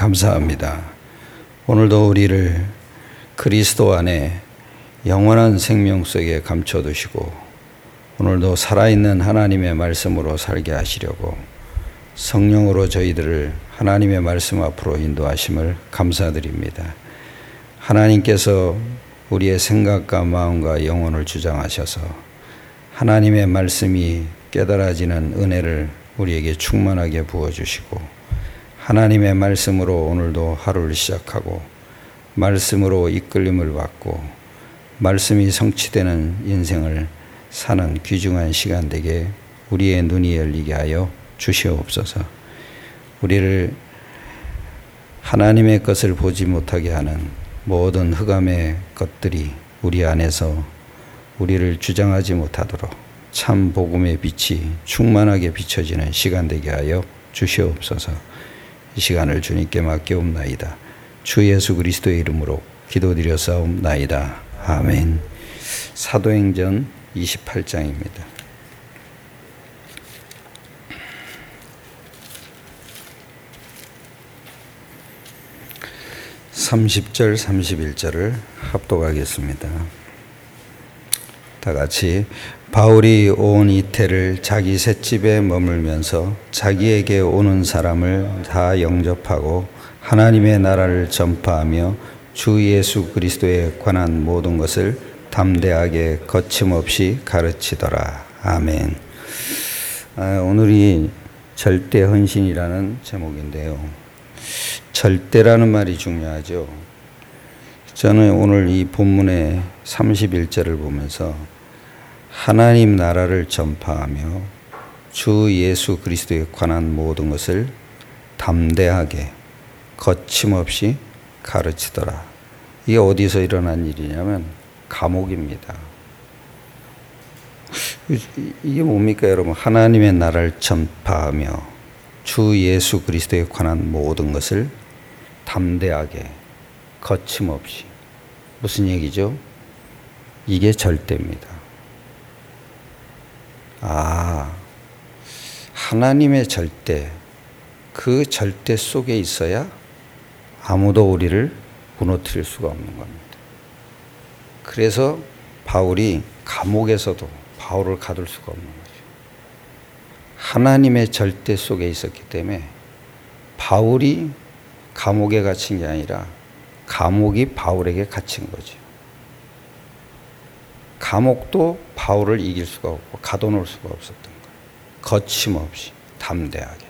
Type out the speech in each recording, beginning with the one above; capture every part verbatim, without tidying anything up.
감사합니다. 오늘도 우리를 그리스도 안에 영원한 생명 속에 감춰두시고 오늘도 살아있는 하나님의 말씀으로 살게 하시려고 성령으로 저희들을 하나님의 말씀 앞으로 인도하심을 감사드립니다. 하나님께서 우리의 생각과 마음과 영혼을 주장하셔서 하나님의 말씀이 깨달아지는 은혜를 우리에게 충만하게 부어주시고 하나님의 말씀으로 오늘도 하루를 시작하고 말씀으로 이끌림을 받고 말씀이 성취되는 인생을 사는 귀중한 시간 되게 우리의 눈이 열리게 하여 주시옵소서. 우리를 하나님의 것을 보지 못하게 하는 모든 흑암의 것들이 우리 안에서 우리를 주장하지 못하도록 참 복음의 빛이 충만하게 비춰지는 시간 되게 하여 주시옵소서. 이 시간을 주님께 맡겨옵나이다. 주 예수 그리스도의 이름으로 기도드렸사옵나이다. 아멘. 사도행전 이십팔 장입니다. 삼십 절 삼십일 절을 합독하겠습니다. 다 같이. 바울이 온 이태를 자기 셋집에 머물면서 자기에게 오는 사람을 다 영접하고 하나님의 나라를 전파하며 주 예수 그리스도에 관한 모든 것을 담대하게 거침없이 가르치더라. 아멘. 아, 오늘이 절대 헌신이라는 제목인데요. 절대라는 말이 중요하죠. 저는 오늘 이 본문의 삼십일 절을 보면서 하나님 나라를 전파하며 주 예수 그리스도에 관한 모든 것을 담대하게 거침없이 가르치더라. 이게 어디서 일어난 일이냐면 감옥입니다. 이게 뭡니까 여러분? 하나님의 나라를 전파하며 주 예수 그리스도에 관한 모든 것을 담대하게 거침없이. 무슨 얘기죠? 이게 절대입니다. 아, 하나님의 절대, 그 절대 속에 있어야 아무도 우리를 무너뜨릴 수가 없는 겁니다. 그래서 바울이 감옥에서도 바울을 가둘 수가 없는 거죠. 하나님의 절대 속에 있었기 때문에 바울이 감옥에 갇힌 게 아니라 감옥이 바울에게 갇힌 거죠. 감옥도 바울을 이길 수가 없고 가둬놓을 수가 없었던 거예요. 거침없이 담대하게.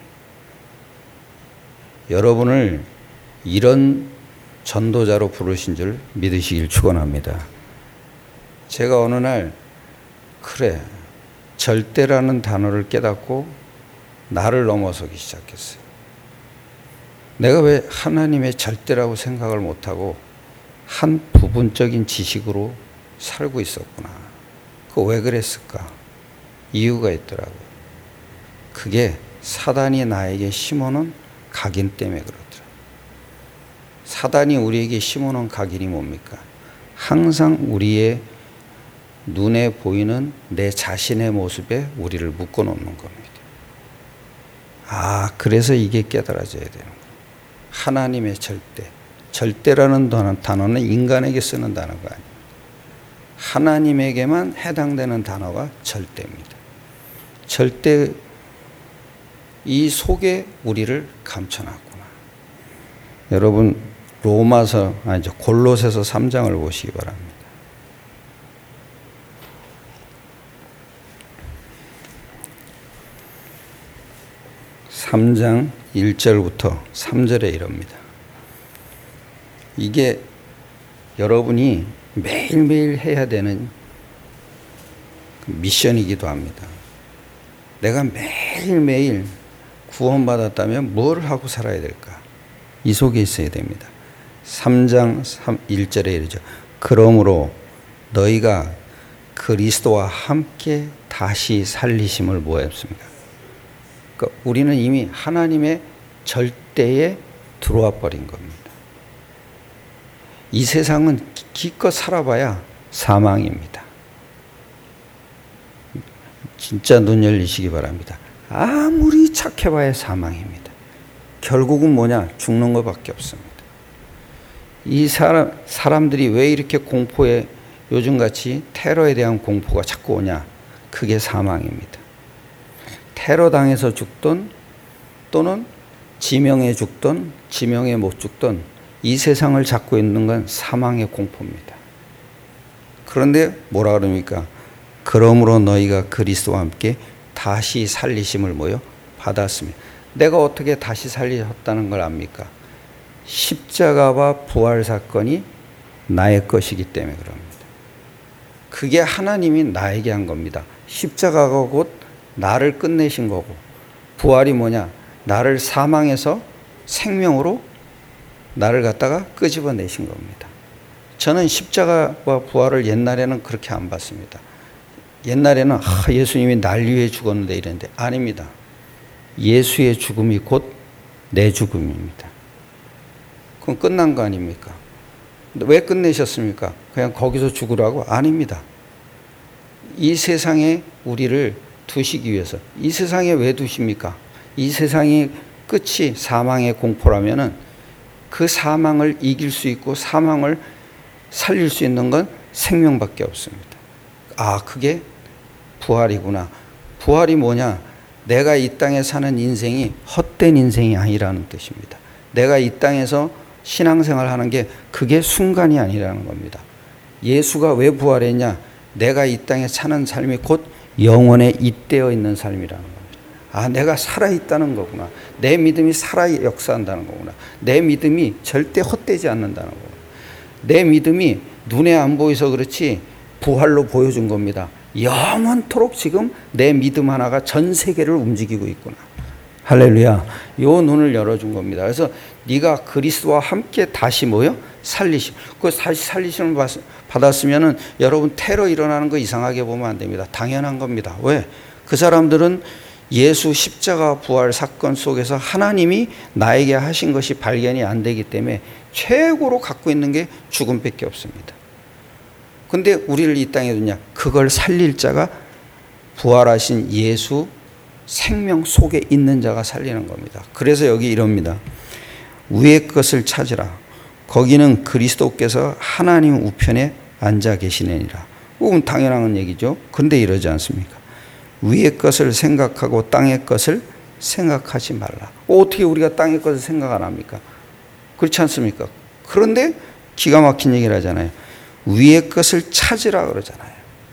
여러분을 이런 전도자로 부르신 줄 믿으시길 축원합니다. 제가 어느 날 그래 절대라는 단어를 깨닫고 나를 넘어서기 시작했어요. 내가 왜 하나님의 절대라고 생각을 못하고 한 부분적인 지식으로 살고 있었구나. 그 왜 그랬을까? 이유가 있더라고요. 그게 사단이 나에게 심어놓은 각인 때문에 그렇더라고요. 사단이 우리에게 심어놓은 각인이 뭡니까? 항상 우리의 눈에 보이는 내 자신의 모습에 우리를 묶어놓는 겁니다. 아, 그래서 이게 깨달아져야 되는 거예요. 하나님의 절대. 절대라는 단어는 인간에게 쓰는 단어가 아닙니다. 하나님에게만 해당되는 단어가 절대입니다. 절대, 이 속에 우리를 감춰놨구나. 여러분 로마서, 아니죠, 골로새서 삼 장을 보시기 바랍니다. 삼 장 일 절부터 삼 절에 이럽니다. 이게 여러분이 매일매일 해야 되는 미션이기도 합니다. 내가 매일매일 구원받았다면 뭘 하고 살아야 될까? 이 속에 있어야 됩니다. 삼 장 일 절에 이르죠. 그러므로 너희가 그리스도와 함께 다시 살리심을 뭐했습니까? 그러니까 우리는 이미 하나님의 절대에 들어와 버린 겁니다. 이 세상은 기껏 살아봐야 사망입니다. 진짜 눈 열리시기 바랍니다. 아무리 착해봐야 사망입니다. 결국은 뭐냐? 죽는 것밖에 없습니다. 이 사람, 사람들이 왜 이렇게 공포에, 요즘같이 테러에 대한 공포가 자꾸 오냐? 그게 사망입니다. 테러 당해서 죽든 또는 지명에 죽든 지명에 못 죽든 이 세상을 잡고 있는 건 사망의 공포입니다. 그런데 뭐라 그럽니까? 그러므로 너희가 그리스도와 함께 다시 살리심을 뭐요? 받았습니다. 내가 어떻게 다시 살리셨다는 걸 압니까? 십자가와 부활 사건이 나의 것이기 때문에 그럽니다. 그게 하나님이 나에게 한 겁니다. 십자가가 곧 나를 끝내신 거고, 부활이 뭐냐? 나를 사망에서 생명으로 나를 갖다가 끄집어내신 겁니다. 저는 십자가와 부활을 옛날에는 그렇게 안 봤습니다. 옛날에는 아, 예수님이 날 위해 죽었는데 이랬는데 아닙니다. 예수의 죽음이 곧 내 죽음입니다. 그럼 끝난 거 아닙니까? 왜 끝내셨습니까? 그냥 거기서 죽으라고? 아닙니다. 이 세상에 우리를 두시기 위해서. 이 세상에 왜 두십니까? 이 세상의 끝이 사망의 공포라면은 그 사망을 이길 수 있고 사망을 살릴 수 있는 건 생명밖에 없습니다. 아, 그게 부활이구나. 부활이 뭐냐? 내가 이 땅에 사는 인생이 헛된 인생이 아니라는 뜻입니다. 내가 이 땅에서 신앙생활 하는 게 그게 순간이 아니라는 겁니다. 예수가 왜 부활했냐? 내가 이 땅에 사는 삶이 곧 영원에 잇대어 있는 삶이라는 겁니다. 아, 내가 살아있다는 거구나. 내 믿음이 살아 역사한다는 거구나. 내 믿음이 절대 헛되지 않는다는 거구나. 내 믿음이 눈에 안 보여서 그렇지 부활로 보여준 겁니다. 영원토록 지금 내 믿음 하나가 전 세계를 움직이고 있구나. 할렐루야. 요 눈을 열어준 겁니다. 그래서 네가 그리스도와 함께 다시 뭐요? 살리심. 그 다시 살리심을 받았으면은 여러분 테러 일어나는 거 이상하게 보면 안 됩니다. 당연한 겁니다. 왜? 그 사람들은 예수 십자가 부활 사건 속에서 하나님이 나에게 하신 것이 발견이 안 되기 때문에 최고로 갖고 있는 게 죽음밖에 없습니다. 근데 우리를 이 땅에 두냐? 그걸 살릴 자가 부활하신 예수 생명 속에 있는 자가 살리는 겁니다. 그래서 여기 이럽니다. 위의 것을 찾으라. 거기는 그리스도께서 하나님 우편에 앉아 계시느니라. 그건 당연한 얘기죠. 근데 이러지 않습니까? 위의 것을 생각하고 땅의 것을 생각하지 말라. 어떻게 우리가 땅의 것을 생각 안 합니까? 그렇지 않습니까? 그런데 기가 막힌 얘기를 하잖아요. 위의 것을 찾으라 그러잖아요.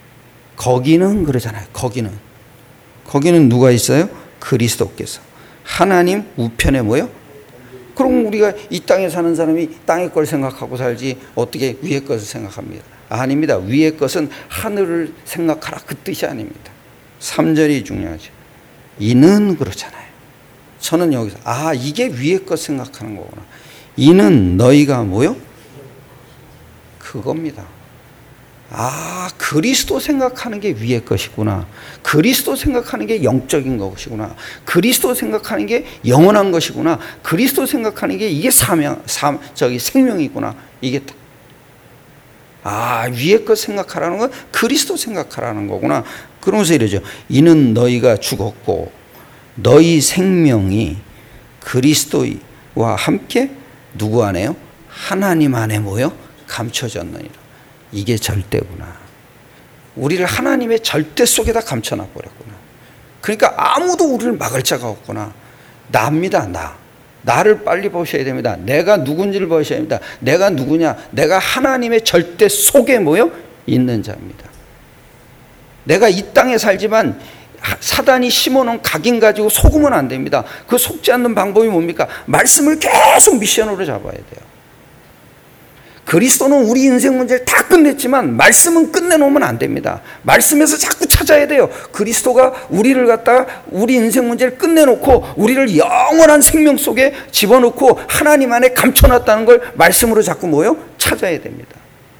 거기는 그러잖아요. 거기는. 거기는 누가 있어요? 그리스도께서. 하나님 우편에 뭐요? 그럼 우리가 이 땅에 사는 사람이 땅의 걸 생각하고 살지 어떻게 위의 것을 생각합니다. 아닙니다. 위의 것은 하늘을 생각하라 그 뜻이 아닙니다. 삼 절이 중요하죠. 이는 그렇잖아요. 저는 여기서 아 이게 위의 것 생각하는 거구나. 이는 너희가 뭐요? 그겁니다. 아 그리스도 생각하는 게 위의 것이구나. 그리스도 생각하는 게 영적인 것이구나. 그리스도 생각하는 게 영원한 것이구나. 그리스도 생각하는 게 이게 사명, 사, 저기 생명이구나. 이게 아 위의 것 생각하라는 건 그리스도 생각하라는 거구나. 그러면서 이러죠. 이는 너희가 죽었고 너희 생명이 그리스도와 함께 누구 안에요? 하나님 안에 뭐요? 감춰졌느니라. 이게 절대구나. 우리를 하나님의 절대 속에다 감춰놔 버렸구나. 그러니까 아무도 우리를 막을 자가 없구나. 나입니다. 나. 나를 빨리 보셔야 됩니다. 내가 누군지를 보셔야 됩니다. 내가 누구냐? 내가 하나님의 절대 속에 모여 있는 자입니다. 내가 이 땅에 살지만 사단이 심어놓은 각인 가지고 속으면 안 됩니다. 그 속지 않는 방법이 뭡니까? 말씀을 계속 미션으로 잡아야 돼요. 그리스도는 우리 인생 문제를 다 끝냈지만 말씀은 끝내놓으면 안 됩니다. 말씀에서 자꾸 찾아야 돼요. 그리스도가 우리를 갖다가 우리 인생 문제를 끝내놓고 우리를 영원한 생명 속에 집어넣고 하나님 안에 감춰놨다는 걸 말씀으로 자꾸 뭐요? 찾아야 됩니다.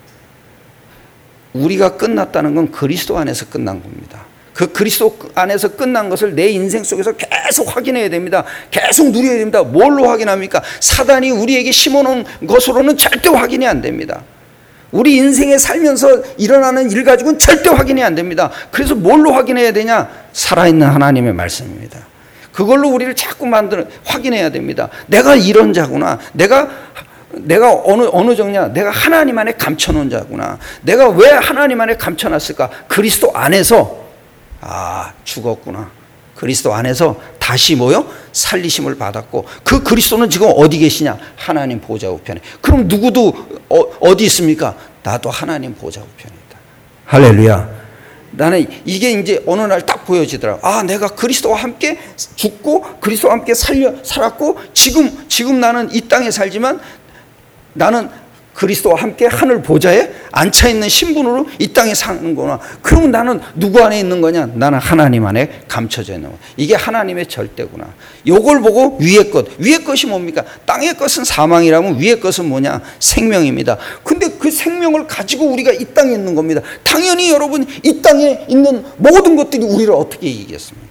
우리가 끝났다는 건 그리스도 안에서 끝난 겁니다. 그 그리스도 안에서 끝난 것을 내 인생 속에서 계속 확인해야 됩니다. 계속 누려야 됩니다. 뭘로 확인합니까? 사단이 우리에게 심어놓은 것으로는 절대 확인이 안 됩니다. 우리 인생에 살면서 일어나는 일 가지고는 절대 확인이 안 됩니다. 그래서 뭘로 확인해야 되냐? 살아있는 하나님의 말씀입니다. 그걸로 우리를 자꾸 만드는, 확인해야 됩니다. 내가 이런 자구나. 내가 내가 어느 어느 정도냐? 내가 하나님 안에 감춰놓은 자구나. 내가 왜 하나님 안에 감춰놨을까? 그리스도 안에서 아 죽었구나. 그리스도 안에서 다시 뭐요? 살리심을 받았고, 그 그리스도는 지금 어디 계시냐? 하나님 보좌 우편에. 그럼 누구도 어, 어디 있습니까? 나도 하나님 보좌 우편에 있다. 할렐루야. 나는 이게 이제 어느 날 딱 보여지더라고. 아, 내가 그리스도와 함께 죽고 그리스도와 함께 살려 살았고, 지금 지금 나는 이 땅에 살지만 나는 그리스도와 함께 하늘 보좌에 앉혀 있는 신분으로 이 땅에 사는구나. 그러면 나는 누구 안에 있는 거냐? 나는 하나님 안에 감춰져 있는 거야. 이게 하나님의 절대구나. 요걸 보고 위의 것, 위의 것이 뭡니까? 땅의 것은 사망이라면 위의 것은 뭐냐? 생명입니다. 근데 그 생명을 가지고 우리가 이 땅에 있는 겁니다. 당연히 여러분, 이 땅에 있는 모든 것들이 우리를 어떻게 이기겠습니까?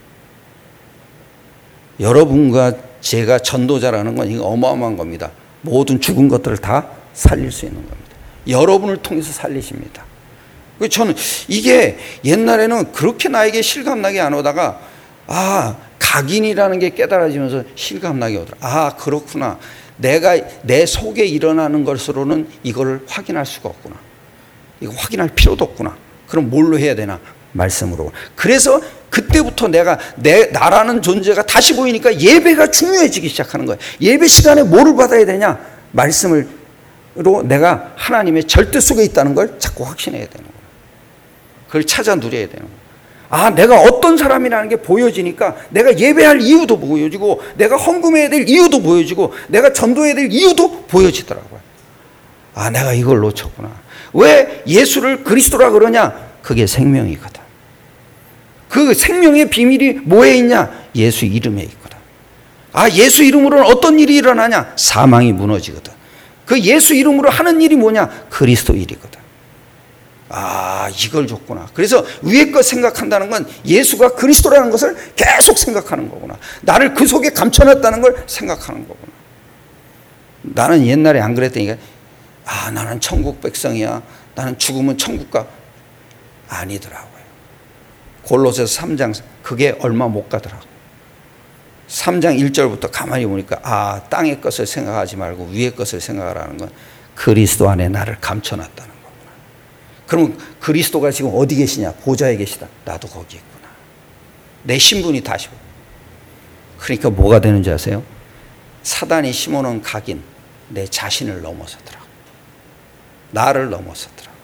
여러분과 제가 전도자라는 건 이거 어마어마한 겁니다. 모든 죽은 것들을 다 살릴 수 있는 겁니다. 여러분을 통해서 살리십니다. 저는 이게 옛날에는 그렇게 나에게 실감나게 안 오다가, 아, 각인이라는 게 깨달아지면서 실감나게 오더라. 아, 그렇구나. 내가 내 속에 일어나는 것으로는 이걸 확인할 수가 없구나. 이거 확인할 필요도 없구나. 그럼 뭘로 해야 되나? 말씀으로. 그래서 그때부터 내가 내 나라는 존재가 다시 보이니까 예배가 중요해지기 시작하는 거예요. 예배 시간에 뭐를 받아야 되냐? 말씀을 로 내가 하나님의 절대 속에 있다는 걸 자꾸 확신해야 되는 거예요. 그걸 찾아 누려야 되는 거예요. 아, 내가 어떤 사람이라는 게 보여지니까 내가 예배할 이유도 보여지고, 내가 헌금해야 될 이유도 보여지고, 내가 전도해야 될 이유도 보여지더라고요. 아, 내가 이걸 놓쳤구나. 왜 예수를 그리스도라 그러냐? 그게 생명이거든. 그 생명의 비밀이 뭐에 있냐? 예수 이름에 있거든. 아, 예수 이름으로는 어떤 일이 일어나냐? 사망이 무너지거든. 그 예수 이름으로 하는 일이 뭐냐? 그리스도 일이거든. 아, 이걸 줬구나. 그래서 위의 것 생각한다는 건 예수가 그리스도라는 것을 계속 생각하는 거구나. 나를 그 속에 감춰놨다는 걸 생각하는 거구나. 나는 옛날에 안 그랬더니, 아, 나는 천국 백성이야. 나는 죽으면 천국 가. 아니더라고요. 골로새서 삼 장, 그게 얼마 못 가더라고요. 삼 장 일 절부터 가만히 보니까, 아, 땅의 것을 생각하지 말고 위의 것을 생각하라는 건 그리스도 안에 나를 감춰놨다는 거구나. 그러면 그리스도가 지금 어디 계시냐? 보좌에 계시다. 나도 거기 있구나. 내 신분이 다시. 그러니까 뭐가 되는지 아세요? 사단이 심어놓은 각인, 내 자신을 넘어서더라고. 나를 넘어서더라고.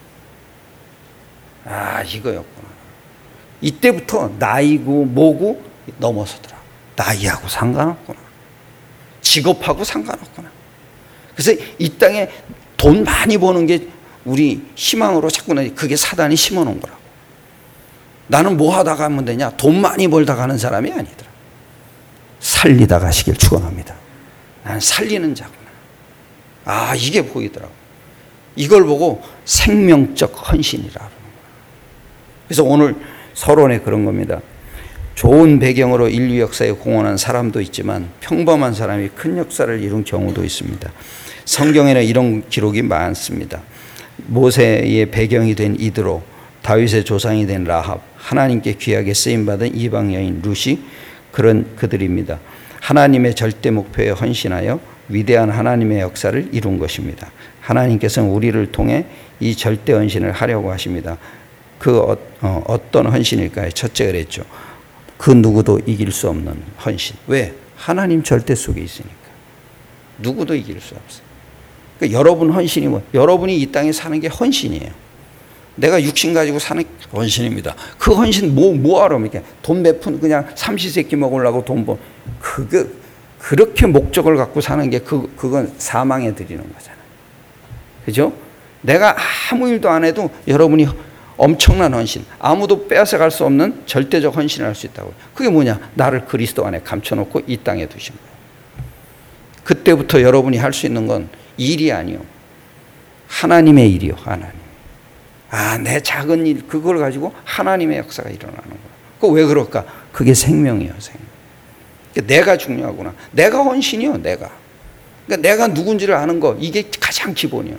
아, 이거였구나. 이때부터 나이고 뭐고 넘어서더라고. 나이하고 상관없구나. 직업하고 상관없구나. 그래서 이 땅에 돈 많이 버는 게 우리 희망으로 자꾸 그게 사단이 심어놓은 거라고. 나는 뭐 하다가 하면 되냐? 돈 많이 벌다 가는 사람이 아니더라. 살리다 가시길 축원합니다. 나는 살리는 자구나. 아, 이게 보이더라고. 이걸 보고 생명적 헌신이라 그러는 거야. 그래서 오늘 서론에 그런 겁니다. 좋은 배경으로 인류 역사에 공헌한 사람도 있지만 평범한 사람이 큰 역사를 이룬 경우도 있습니다. 성경에는 이런 기록이 많습니다. 모세의 배경이 된 이드로, 다윗의 조상이 된 라합, 하나님께 귀하게 쓰임받은 이방 여인 룻이 그런 그들입니다. 하나님의 절대 목표에 헌신하여 위대한 하나님의 역사를 이룬 것입니다. 하나님께서는 우리를 통해 이 절대 헌신을 하려고 하십니다. 그 어, 어, 어떤 헌신일까요? 첫째 그랬죠. 그 누구도 이길 수 없는 헌신. 왜? 하나님 절대 속에 있으니까. 누구도 이길 수 없어요. 그러니까 여러분 헌신이 뭐? 여러분이 이 땅에 사는 게 헌신이에요. 내가 육신 가지고 사는 헌신입니다. 그 헌신 뭐, 뭐하러 이렇게 돈 몇 푼 그냥 삼시세끼 먹으려고 돈 번. 그거, 그렇게 목적을 갖고 사는 게 그, 그건 사망에 드리는 거잖아요. 그죠? 내가 아무 일도 안 해도 여러분이 엄청난 헌신, 아무도 빼앗아갈 수 없는 절대적 헌신을 할 수 있다고요. 그게 뭐냐? 나를 그리스도 안에 감춰놓고 이 땅에 두신 거예요. 그때부터 여러분이 할 수 있는 건 일이 아니요. 하나님의 일이요. 하나님. 아, 내 작은 일, 그걸 가지고 하나님의 역사가 일어나는 거예요. 그거 왜 그럴까? 그게 생명이에요. 생명. 그러니까 내가 중요하구나. 내가 헌신이요. 내가. 그러니까 내가 누군지를 아는 거, 이게 가장 기본이에요.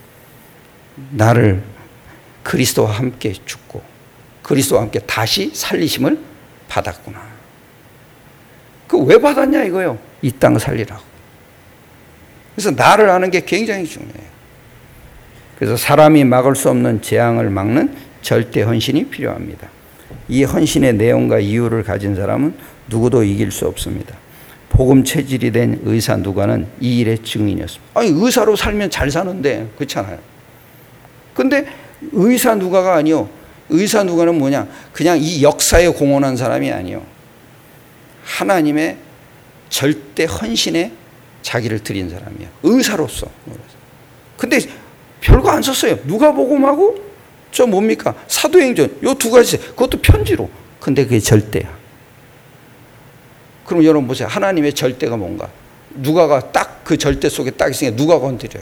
나를 그리스도와 함께 죽고 그리스도와 함께 다시 살리심을 받았구나. 그 왜 받았냐 이거요. 이 땅 살리라고. 그래서 나를 아는 게 굉장히 중요해요. 그래서 사람이 막을 수 없는 재앙을 막는 절대 헌신이 필요합니다. 이 헌신의 내용과 이유를 가진 사람은 누구도 이길 수 없습니다. 복음 체질이 된 의사 누가는 이 일의 증인이었습니다. 아니 의사로 살면 잘 사는데 그렇잖아요. 근데 의사 누가가 아니요. 의사 누가는 뭐냐? 그냥 이 역사에 공헌한 사람이 아니요. 하나님의 절대 헌신에 자기를 드린 사람이야. 의사로서. 근데 별거 안 썼어요. 누가복음하고 저 뭡니까? 사도행전 요 두 가지. 그것도 편지로. 근데 그게 절대야. 그럼 여러분 보세요. 하나님의 절대가 뭔가? 누가가 딱 그 절대 속에 딱 있으니까 누가 건드려요?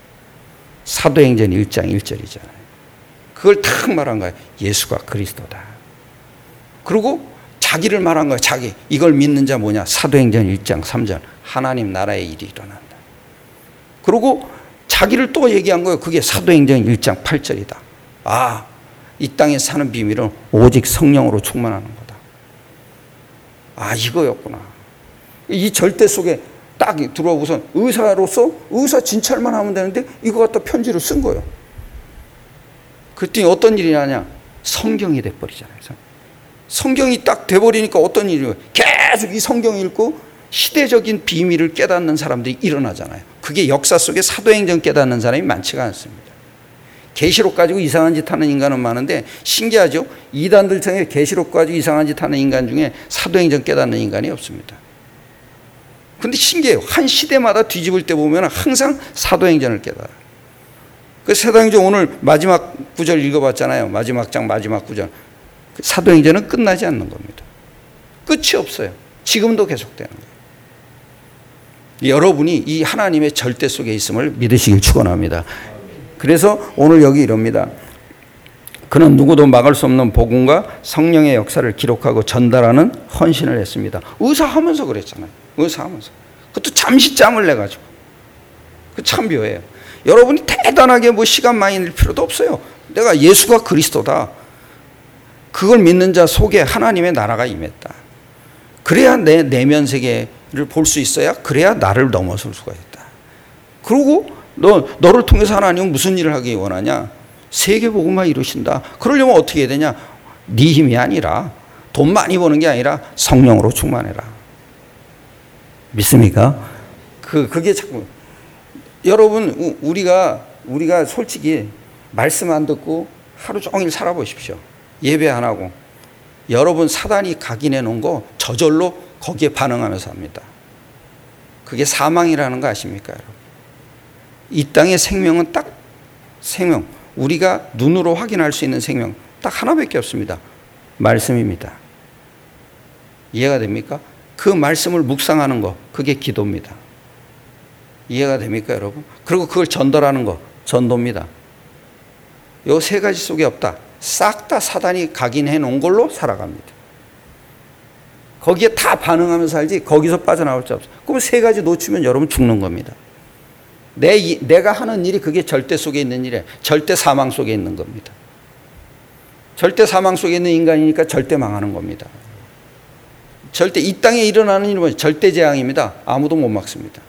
사도행전 일 장 일 절이잖아요. 그걸 딱 말한 거예요. 예수가 그리스도다. 그리고 자기를 말한 거예요. 자기. 이걸 믿는 자 뭐냐? 사도행전 일 장 삼 절. 하나님 나라의 일이 일어난다. 그리고 자기를 또 얘기한 거예요. 그게 사도행전 일 장 팔 절이다. 아, 이 땅에 사는 비밀은 오직 성령으로 충만하는 거다. 아, 이거였구나. 이 절대 속에 딱 들어오고선 의사로서 의사 진찰만 하면 되는데 이거 갖다 편지로 쓴 거예요. 그랬더니 어떤 일이 나냐? 성경이 돼버리잖아요. 성경이 딱 돼버리니까 어떤 일이에요? 계속 이 성경 읽고 시대적인 비밀을 깨닫는 사람들이 일어나잖아요. 그게 역사 속에 사도행전 깨닫는 사람이 많지가 않습니다. 계시록 가지고 이상한 짓 하는 인간은 많은데 신기하죠? 이단들 중에 계시록 가지고 이상한 짓 하는 인간 중에 사도행전 깨닫는 인간이 없습니다. 근데 신기해요. 한 시대마다 뒤집을 때 보면 항상 사도행전을 깨달아요. 그 사도행전 오늘 마지막 구절 읽어봤잖아요. 마지막 장 마지막 구절. 사도행전은 끝나지 않는 겁니다. 끝이 없어요. 지금도 계속되는 거예요. 여러분이 이 하나님의 절대 속에 있음을 믿으시길 축원합니다. 그래서 오늘 여기 이럽니다. 그는 누구도 막을 수 없는 복음과 성령의 역사를 기록하고 전달하는 헌신을 했습니다. 의사하면서 그랬잖아요. 의사하면서. 그것도 잠시 짬을 내가지고. 그 참 묘해요. 여러분이 대단하게 뭐 시간 많이 낼 필요도 없어요. 내가 예수가 그리스도다. 그걸 믿는 자 속에 하나님의 나라가 임했다. 그래야 내 내면 세계를 볼 수 있어야 그래야 나를 넘어설 수가 있다. 그리고 너, 너를 통해서 하나님은 무슨 일을 하기 원하냐? 세계복음만 이루신다. 그러려면 어떻게 해야 되냐? 네 힘이 아니라 돈 많이 버는 게 아니라 성령으로 충만해라. 믿습니까? 그, 그게 자꾸 여러분 우리가 우리가 솔직히 말씀 안 듣고 하루 종일 살아보십시오. 예배 안 하고 여러분 사단이 각인해 놓은 거 저절로 거기에 반응하면서 합니다. 그게 사망이라는 거 아십니까, 여러분? 이 땅의 생명은 딱 생명, 우리가 눈으로 확인할 수 있는 생명 딱 하나밖에 없습니다. 말씀입니다. 이해가 됩니까? 그 말씀을 묵상하는 거, 그게 기도입니다. 이해가 됩니까, 여러분? 그리고 그걸 전달하는 거, 전도입니다. 요 세 가지 속에 없다. 싹 다 사단이 각인해 놓은 걸로 살아갑니다. 거기에 다 반응하면서 살지 거기서 빠져나올 수 없어요. 그럼 세 가지 놓치면 여러분 죽는 겁니다. 내, 내가 하는 일이 그게 절대 속에 있는 일이에요. 절대 사망 속에 있는 겁니다. 절대 사망 속에 있는 인간이니까 절대 망하는 겁니다. 절대 이 땅에 일어나는 일은 절대 재앙입니다. 아무도 못 막습니다.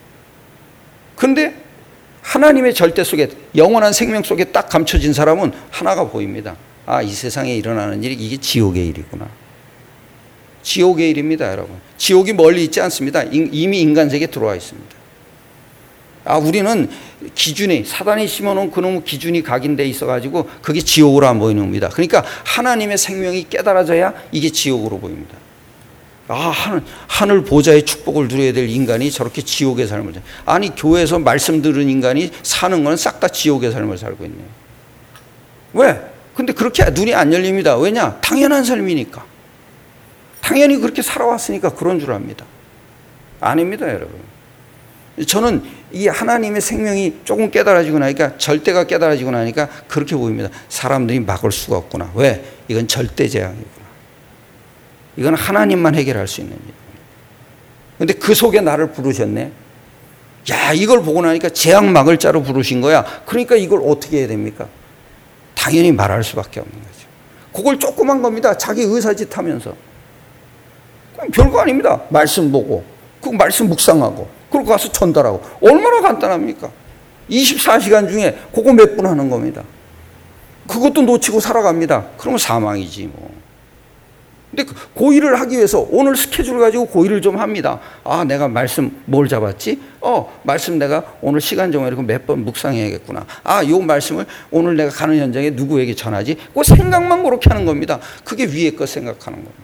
근데 하나님의 절대 속에 영원한 생명 속에 딱 감춰진 사람은 하나가 보입니다. 아, 이 세상에 일어나는 일이 이게 지옥의 일이구나. 지옥의 일입니다, 여러분. 지옥이 멀리 있지 않습니다. 이미 인간 세계에 들어와 있습니다. 아, 우리는 기준이 사단이 심어놓은 그놈의 기준이 각인돼 있어가지고 그게 지옥으로 안 보이는 겁니다. 그러니까 하나님의 생명이 깨달아져야 이게 지옥으로 보입니다. 아, 하늘, 하늘 보좌의 축복을 누려야 될 인간이 저렇게 지옥의 삶을 살. 아니, 교회에서 말씀 들은 인간이 사는 건 싹 다 지옥의 삶을 살고 있네요. 왜? 근데 그렇게 눈이 안 열립니다. 왜냐? 당연한 삶이니까. 당연히 그렇게 살아왔으니까 그런 줄 압니다. 아닙니다, 여러분. 저는 이 하나님의 생명이 조금 깨달아지고 나니까, 절대가 깨달아지고 나니까 그렇게 보입니다. 사람들이 막을 수가 없구나. 왜? 이건 절대 재앙이구나. 이건 하나님만 해결할 수 있는 일이에요. 근데 그 속에 나를 부르셨네. 야, 이걸 보고 나니까 재앙 막을 자로 부르신 거야. 그러니까 이걸 어떻게 해야 됩니까? 당연히 말할 수밖에 없는 거죠. 그걸 조그만 겁니다. 자기 의사짓 하면서. 별거 아닙니다. 말씀 보고, 그 말씀 묵상하고, 그리고 가서 전달하고. 얼마나 간단합니까? 이십사 시간 중에 그거 몇 분 하는 겁니다. 그것도 놓치고 살아갑니다. 그러면 사망이지 뭐. 근데 그 일을 하기 위해서 오늘 스케줄 가지고 그 일을 좀 합니다. 아, 내가 말씀 뭘 잡았지? 어, 말씀 내가 오늘 시간 정해놓고 몇 번 묵상해야겠구나. 아, 요 말씀을 오늘 내가 가는 현장에 누구에게 전하지? 그 생각만 그렇게 하는 겁니다. 그게 위에 것 생각하는 겁니다.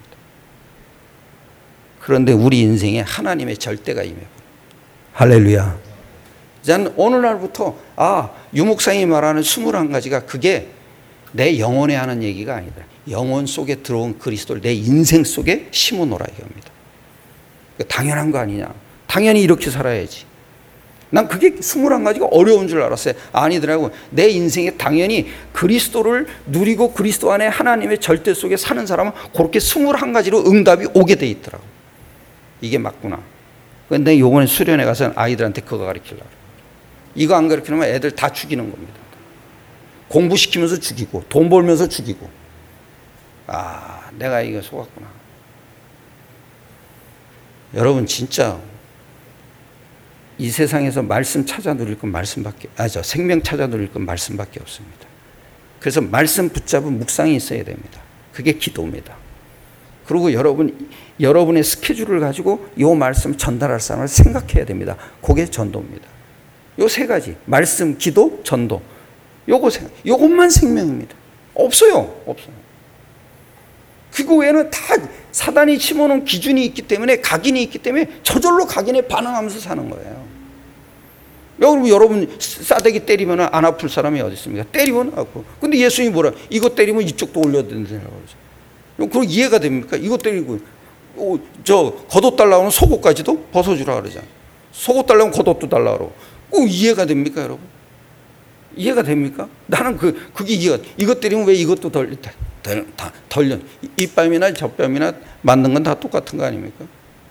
그런데 우리 인생에 하나님의 절대가 임해요. 할렐루야. 난 오늘 날부터 아, 유목사님이 말하는 스물한 가지가 그게 내 영혼에 하는 얘기가 아니다. 영혼 속에 들어온 그리스도를 내 인생 속에 심어놓으라 이겁니다. 당연한 거 아니냐. 당연히 이렇게 살아야지. 난 그게 스물한 가지가 어려운 줄 알았어요. 아니더라고. 내 인생에 당연히 그리스도를 누리고 그리스도 안에 하나님의 절대 속에 사는 사람은 그렇게 스물한 가지로 응답이 오게 돼 있더라고. 이게 맞구나. 근데 요번에 수련회 가서 아이들한테 그거 가르치려고. 이거 안 가르치면 애들 다 죽이는 겁니다. 공부시키면서 죽이고 돈 벌면서 죽이고. 아, 내가 이거 속았구나. 여러분 진짜 이 세상에서 말씀 찾아 누릴 건 말씀밖에, 아, 저 생명 찾아 누릴 건 말씀밖에 없습니다. 그래서 말씀 붙잡은 묵상이 있어야 됩니다. 그게 기도입니다. 그리고 여러분, 여러분의 스케줄을 가지고 이 말씀 전달할 사람을 생각해야 됩니다. 그게 전도입니다. 요 세 가지, 말씀, 기도, 전도. 요거 생각, 요것만 생명입니다. 없어요. 없어요. 그거 외에는 다 사단이 심어놓은 기준이 있기 때문에, 각인이 있기 때문에 저절로 각인에 반응하면서 사는 거예요. 여러분, 여러분 싸대기 때리면 안 아플 사람이 어디 있습니까? 때리면 아프고. 근데 예수님이 뭐라? 이거 때리면 이쪽도 올려야 된다고 그러죠. 그럼 이해가 됩니까? 이거 때리고 어, 저 겉옷 달라고 하면 속옷까지도 벗어주라 그러잖아요. 속옷 달라고 하면 겉옷도 달라고 그러고. 꼭 이해가 됩니까, 여러분? 이해가 됩니까? 나는 그 그게 이해가. 이것 때리면 왜 이것도 덜 덜 다 덜려? 이뺨이나 젖뺨이나 맞는 건 다 똑같은 거 아닙니까?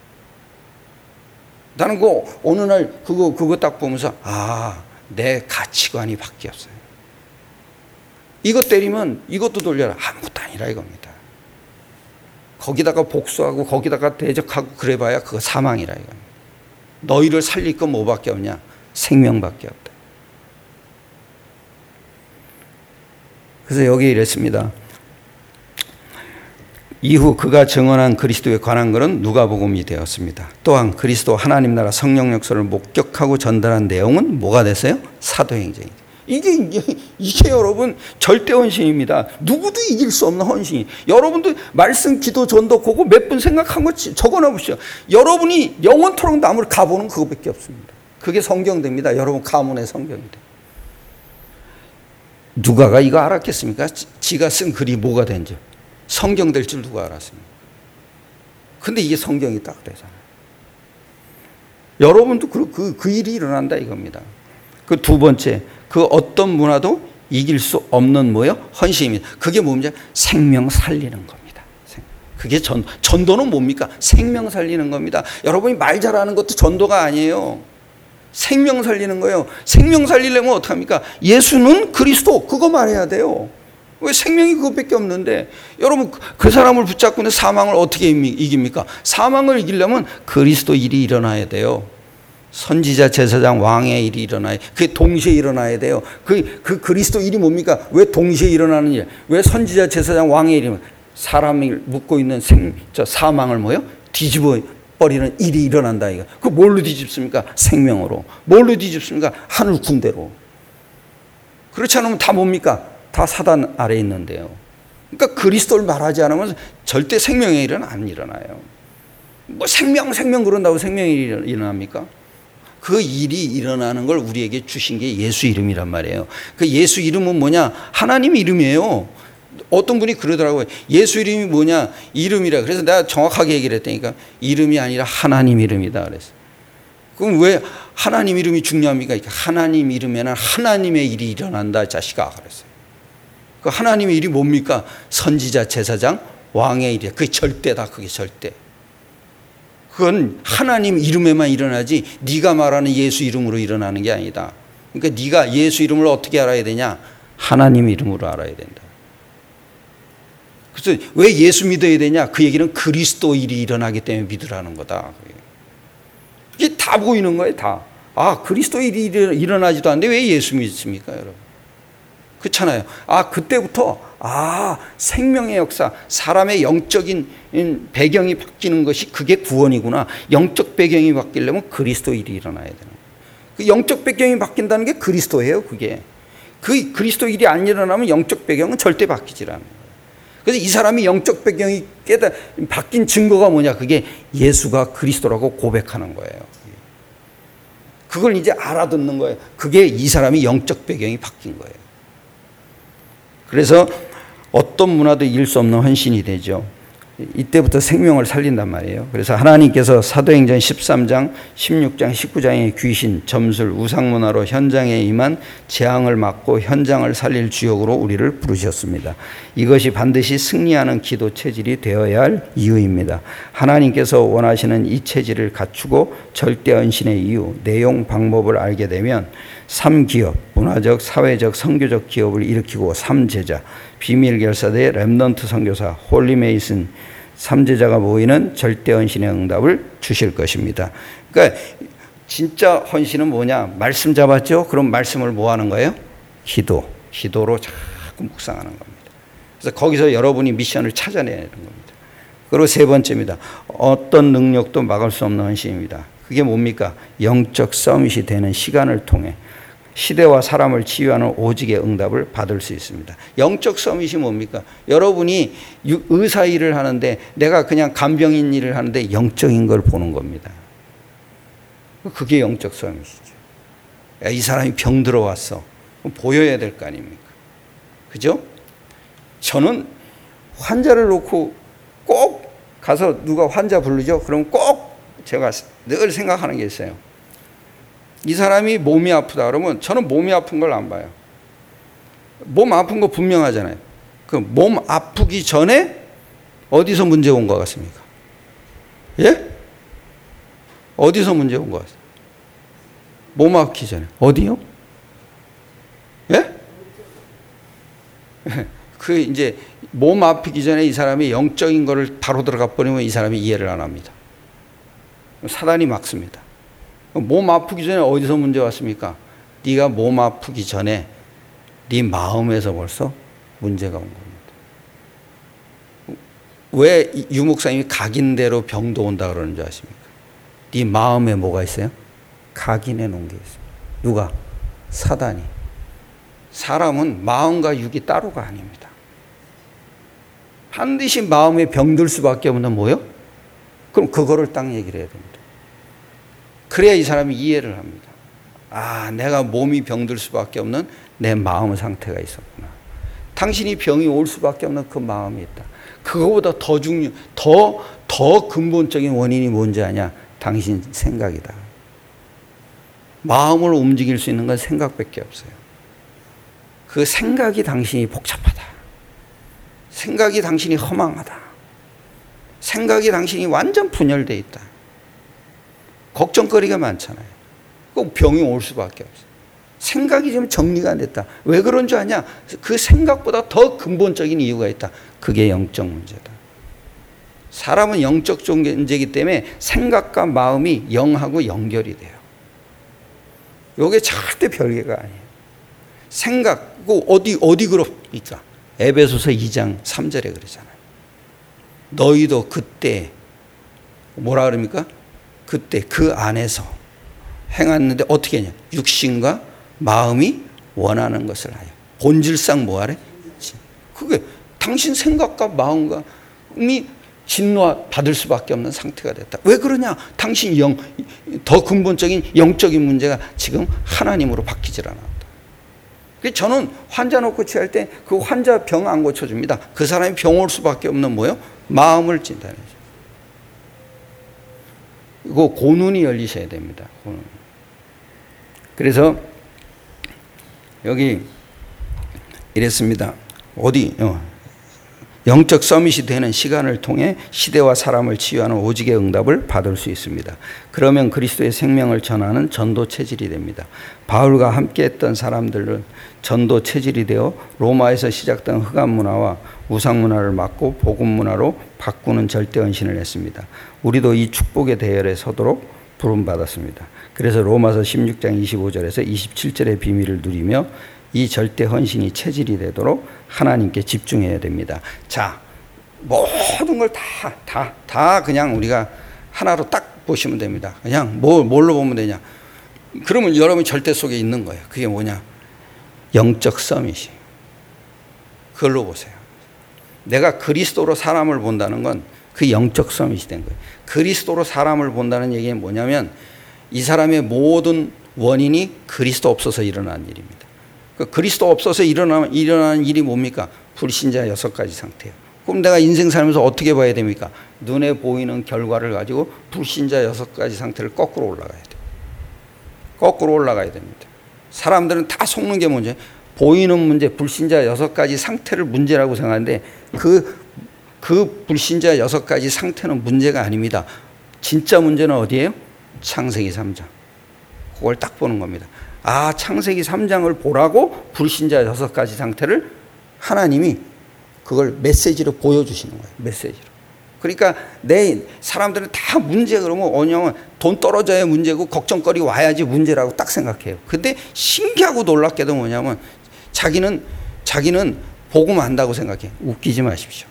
나는 그 어느 날 그거 그거 딱 보면서 아, 내 가치관이 바뀌었어요. 이것 때리면 이것도 돌려라. 아무것도 아니라 이겁니다. 거기다가 복수하고 거기다가 대적하고 그래봐야 그거 사망이라 이겁니다. 너희를 살릴 건 뭐밖에 없냐? 생명밖에 없다. 그래서 여기 이랬습니다. 이후 그가 증언한 그리스도에 관한 것은 누가복음이 되었습니다. 또한 그리스도 하나님 나라 성령 역사를 목격하고 전달한 내용은 뭐가 됐어요? 사도행전이죠. 이게, 이게, 이게 여러분 절대 헌신입니다. 누구도 이길 수 없는 헌신이. 여러분도 말씀, 기도, 전도 그거 몇 분 생각한 거 적어놔 보시죠. 여러분이 영원토록 남을 가보는 그거밖에 없습니다. 그게 성경됩니다. 여러분 가문의 성경이다. 누가가 이거 알았겠습니까? 지가 쓴 글이 뭐가 된지. 성경 될 줄 누가 알았습니까? 근데 이게 성경이 딱 되잖아요. 여러분도 그, 그, 그 일이 일어난다 이겁니다. 그 두 번째, 그 어떤 문화도 이길 수 없는 뭐요? 헌신입니다. 그게 뭡니까? 생명 살리는 겁니다. 그게 전, 전도는 뭡니까? 생명 살리는 겁니다. 여러분이 말 잘하는 것도 전도가 아니에요. 생명 살리는 거예요. 생명 살리려면 어떡합니까? 예수는 그리스도, 그거 말해야 돼요. 왜 생명이 그것밖에 없는데. 여러분 그 사람을 붙잡고 사망을 어떻게 이깁니까? 사망을 이기려면 그리스도 일이 일어나야 돼요. 선지자, 제사장, 왕의 일이 일어나야, 그게 동시에 일어나야 돼요. 그, 그 그리스도 일이 뭡니까? 왜 동시에 일어나는 일? 왜 선지자, 제사장, 왕의 일이 사람을 묶고 있는 생, 저 사망을 뭐요? 뒤집어 버리는 일이 일어난다 이거. 그 뭘로 뒤집습니까? 생명으로. 뭘로 뒤집습니까? 하늘 군대로. 그렇지 않으면 다 뭡니까? 다 사단 아래에 있는데요. 그러니까 그리스도를 말하지 않으면 절대 생명의 일은 안 일어나요. 뭐 생명 생명 그런다고 생명의 일이 일어납니까? 그 일이 일어나는 걸 우리에게 주신 게 예수 이름이란 말이에요. 그 예수 이름은 뭐냐? 하나님 이름이에요. 어떤 분이 그러더라고요. 예수 이름이 뭐냐? 이름이라. 그래서 내가 정확하게 얘기를 했다니까. 이름이 아니라 하나님 이름이다 그랬어. 그럼 왜 하나님 이름이 중요합니까? 하나님 이름에는 하나님의 일이 일어난다 자식아 그랬어요. 그 하나님의 일이 뭡니까? 선지자, 제사장, 왕의 일이야. 그게 절대다. 그게 절대. 그건 하나님 이름에만 일어나지 네가 말하는 예수 이름으로 일어나는 게 아니다. 그러니까 네가 예수 이름을 어떻게 알아야 되냐? 하나님 이름으로 알아야 된다. 그래서 왜 예수 믿어야 되냐? 그 얘기는 그리스도 일이 일어나기 때문에 믿으라는 거다. 이게 다 보이는 거예요, 다. 아, 그리스도 일이 일어나지도 않는데 왜 예수 믿습니까, 여러분? 그렇잖아요. 아, 그때부터 아, 생명의 역사, 사람의 영적인 배경이 바뀌는 것이 그게 구원이구나. 영적 배경이 바뀌려면 그리스도 일이 일어나야 되는 거예요. 그 영적 배경이 바뀐다는 게 그리스도예요, 그게. 그 그리스도 일이 안 일어나면 영적 배경은 절대 바뀌질 않아요. 그래서 이 사람이 영적 배경이 깨달 바뀐 증거가 뭐냐? 그게 예수가 그리스도라고 고백하는 거예요. 그걸 이제 알아듣는 거예요. 그게 이 사람이 영적 배경이 바뀐 거예요. 그래서 어떤 문화도 이길 수 없는 헌신이 되죠. 이때부터 생명을 살린단 말이에요. 그래서 하나님께서 사도행전 십삼 장, 십육 장, 십구 장의 귀신, 점술, 우상문화로 현장에 임한 재앙을 막고 현장을 살릴 주역으로 우리를 부르셨습니다. 이것이 반드시 승리하는 기도 체질이 되어야 할 이유입니다. 하나님께서 원하시는 이 체질을 갖추고 절대 헌신의 이유, 내용, 방법을 알게 되면 삼 기업, 문화적, 사회적, 선교적 기업을 일으키고 삼 제자, 비밀결사대, 렘넌트 선교사, 홀리메이슨 삼 제자가 모이는 절대 헌신의 응답을 주실 것입니다. 그러니까 진짜 헌신은 뭐냐? 말씀 잡았죠? 그럼 말씀을 뭐 하는 거예요? 기도. 기도로 자꾸 묵상하는 겁니다. 그래서 거기서 여러분이 미션을 찾아내야 되는 겁니다. 그리고 세 번째입니다. 어떤 능력도 막을 수 없는 헌신입니다. 그게 뭡니까? 영적 서밋이 되는 시간을 통해 시대와 사람을 치유하는 오직의 응답을 받을 수 있습니다. 영적 서밋이 뭡니까? 여러분이 의사 일을 하는데 내가 그냥 간병인 일을 하는데 영적인 걸 보는 겁니다. 그게 영적 서밋이죠. 야, 이 사람이 병 들어왔어. 그럼 보여야 될 거 아닙니까? 그죠? 저는 환자를 놓고 꼭 가서 누가 환자 부르죠? 그럼 꼭 제가 늘 생각하는 게 있어요. 이 사람이 몸이 아프다 그러면 저는 몸이 아픈 걸 안 봐요. 몸 아픈 거 분명하잖아요. 그 몸 아프기 전에 어디서 문제 온 것 같습니까? 예? 어디서 문제 온 것 같습니까? 몸 아프기 전에. 어디요? 예? 그 이제 몸 아프기 전에 이 사람이 영적인 거를 바로 들어가 버리면 이 사람이 이해를 안 합니다. 사단이 막습니다. 몸 아프기 전에 어디서 문제 왔습니까? 네가 몸 아프기 전에 네 마음에서 벌써 문제가 온 겁니다. 왜 유 목사님이 각인대로 병도 온다 그러는 줄 아십니까? 네 마음에 뭐가 있어요? 각인해 놓은 게 있어요. 누가? 사단이. 사람은 마음과 육이 따로가 아닙니다. 반드시 마음에 병들 수밖에 없는 뭐요? 그럼 그거를 딱 얘기를 해야 됩니다. 그래야 이 사람이 이해를 합니다. 아, 내가 몸이 병들 수밖에 없는 내 마음 상태가 있었구나. 당신이 병이 올 수밖에 없는 그 마음이 있다. 그거보다 더 중요, 더, 더 근본적인 원인이 뭔지 아냐? 당신 생각이다. 마음을 움직일 수 있는 건 생각밖에 없어요. 그 생각이 당신이 복잡하다. 생각이 당신이 허망하다. 생각이 당신이 완전 분열되어 있다. 걱정거리가 많잖아요. 꼭 병이 올 수밖에 없어요. 생각이 좀 정리가 안 됐다. 왜 그런 줄 아냐? 그 생각보다 더 근본적인 이유가 있다. 그게 영적 문제다. 사람은 영적 존재이기 때문에 생각과 마음이 영하고 연결이 돼요. 이게 절대 별개가 아니에요. 생각, 어디, 어디 그럽니까? 에베소서 이 장 삼 절에 그러잖아요. 너희도 그때, 뭐라 그럽니까? 그때 그 안에서 행했는데 어떻게 했냐? 육신과 마음이 원하는 것을 하여. 본질상 뭐하래? 그게 당신 생각과 마음이 진노 받을 수밖에 없는 상태가 됐다. 왜 그러냐? 당신 영, 더 근본적인 영적인 문제가 지금 하나님으로 바뀌질 않았다. 저는 환자 놓고 치료할 때 그 환자 병 안 고쳐줍니다. 그 사람이 병 올 수밖에 없는 뭐요? 마음을 진단해줘. 이거 고눈이 열리셔야 됩니다. 고눈. 그래서 여기 이랬습니다. 어디? 어. 영적 서밋이 되는 시간을 통해 시대와 사람을 치유하는 오직의 응답을 받을 수 있습니다. 그러면 그리스도의 생명을 전하는 전도 체질이 됩니다. 바울과 함께했던 사람들은 전도 체질이 되어 로마에서 시작된 흑암 문화와 우상 문화를 막고 복음 문화로 바꾸는 절대 헌신을 했습니다. 우리도 이 축복의 대열에 서도록 부름받았습니다. 그래서 로마서 십육 장 이십오 절에서 이십칠 절의 비밀을 누리며 이 절대 헌신이 체질이 되도록 하나님께 집중해야 됩니다. 자, 모든 걸 다, 다, 다 그냥 우리가 하나로 딱 보시면 됩니다. 그냥 뭐, 뭘로 보면 되냐. 그러면 여러분 절대 속에 있는 거예요. 그게 뭐냐. 영적 서밋이. 그걸로 보세요. 내가 그리스도로 사람을 본다는 건 그 영적 서밋이 된 거예요. 그리스도로 사람을 본다는 얘기는 뭐냐면 이 사람의 모든 원인이 그리스도 없어서 일어난 일입니다. 그리스도 없어서 일어나는, 일어나는 일이 뭡니까? 불신자 여섯 가지 상태예요. 그럼 내가 인생 살면서 어떻게 봐야 됩니까? 눈에 보이는 결과를 가지고 불신자 여섯 가지 상태를 거꾸로 올라가야 돼요. 거꾸로 올라가야 됩니다. 사람들은 다 속는 게 문제. 보이는 문제, 불신자 여섯 가지 상태를 문제라고 생각하는데 그, 그 불신자 여섯 가지 상태는 문제가 아닙니다. 진짜 문제는 어디예요? 창세기 삼 장. 그걸 딱 보는 겁니다. 아, 창세기 삼 장을 보라고 불신자 여섯 가지 상태를 하나님이 그걸 메시지로 보여주시는 거예요. 메시지로. 그러니까 내 사람들은 다 문제 그러면 왜냐면 돈 떨어져야 문제고 걱정거리 와야지 문제라고 딱 생각해요. 근데 신기하고 놀랍게도 뭐냐면 자기는 자기는 복음 안다고 생각해. 웃기지 마십시오.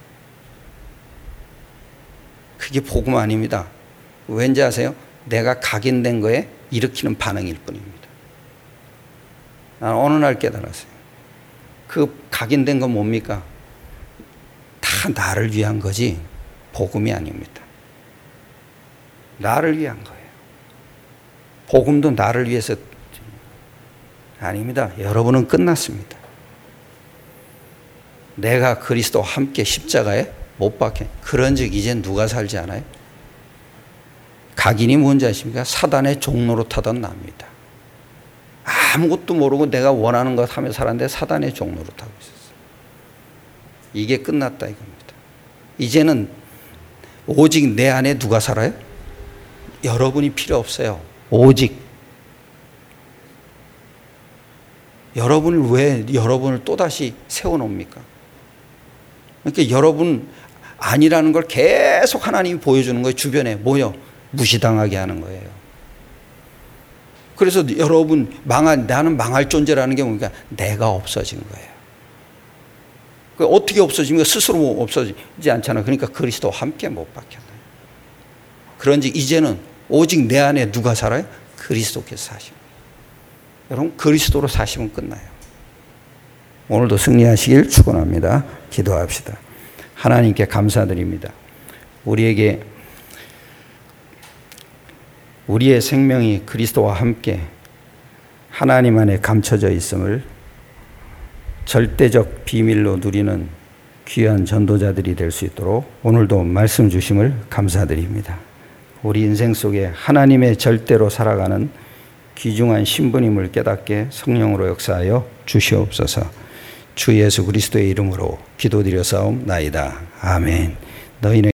그게 복음 아닙니다. 왠지 아세요? 내가 각인된 거에 일으키는 반응일 뿐입니다. 나는 어느 날 깨달았어요. 그 각인된 건 뭡니까? 다 나를 위한 거지 복음이 아닙니다. 나를 위한 거예요. 복음도 나를 위해서 아닙니다. 여러분은 끝났습니다. 내가 그리스도와 함께 십자가에 못 박혀. 그런즉 이젠 누가 살지 않아요? 각인이 뭔지 아십니까? 사단의 종로로 타던 납니다. 아무것도 모르고 내가 원하는 것 하며 살았는데 사단의 종로로 타고 있었어요. 이게 끝났다 이겁니다. 이제는 오직 내 안에 누가 살아요? 여러분이 필요 없어요. 오직 여러분을 왜 여러분을 또다시 세워놓습니까? 그러니까 여러분 아니라는 걸 계속 하나님이 보여주는 거예요. 주변에 모여 무시당하게 하는 거예요. 그래서 여러분 망한 나는 망할 존재라는 게 뭡니까? 내가 없어진 거예요. 그 어떻게 없어집니까? 스스로 없어지지 않잖아. 그러니까 그리스도와 함께 못 박혔나요? 그런지 이제는 오직 내 안에 누가 살아요? 그리스도께서 사시고. 여러분 그리스도로 사시면 끝나요. 오늘도 승리하시길 축원합니다. 기도합시다. 하나님께 감사드립니다. 우리에게 우리의 생명이 그리스도와 함께 하나님 안에 감춰져 있음을 절대적 비밀로 누리는 귀한 전도자들이 될 수 있도록 오늘도 말씀 주심을 감사드립니다. 우리 인생 속에 하나님의 절대로 살아가는 귀중한 신분임을 깨닫게 성령으로 역사하여 주시옵소서. 주 예수 그리스도의 이름으로 기도드려 싸움나이다. 아멘. 너희는